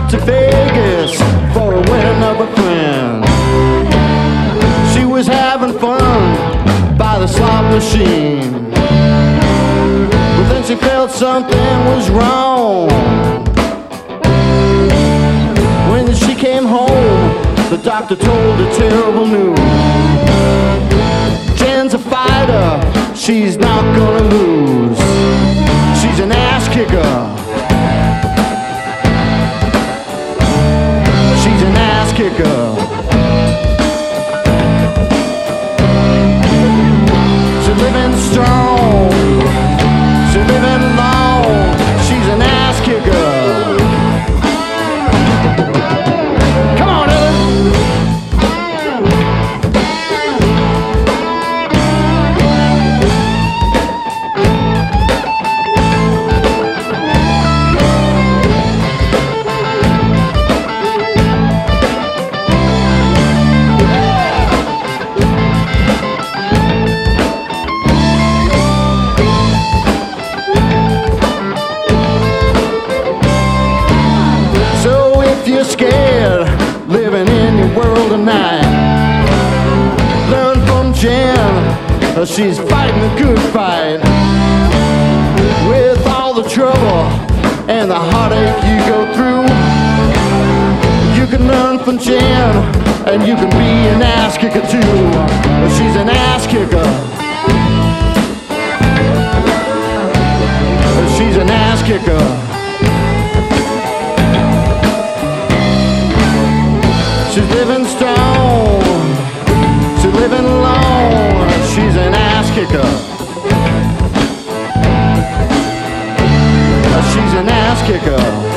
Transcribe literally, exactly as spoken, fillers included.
to Vegas for a wedding of a friend. She was having fun by the slot machine, but then she felt something was wrong. When she came home, the doctor told her terrible news. Jen's a fighter, she's not gonna lose. She's an ass kicker. She's an ass kicker. She's living strong, she's living long. She's an ass kicker. Come on, Ellen. You're scared, living in your world tonight. Learn from Jen, she's fighting a good fight. With all the trouble and the heartache you go through, you can learn from Jen, and you can be an ass kicker too. She's an ass kicker. She's an ass kicker. She's living strong, she's living long. She's an ass kicker. She's an ass kicker.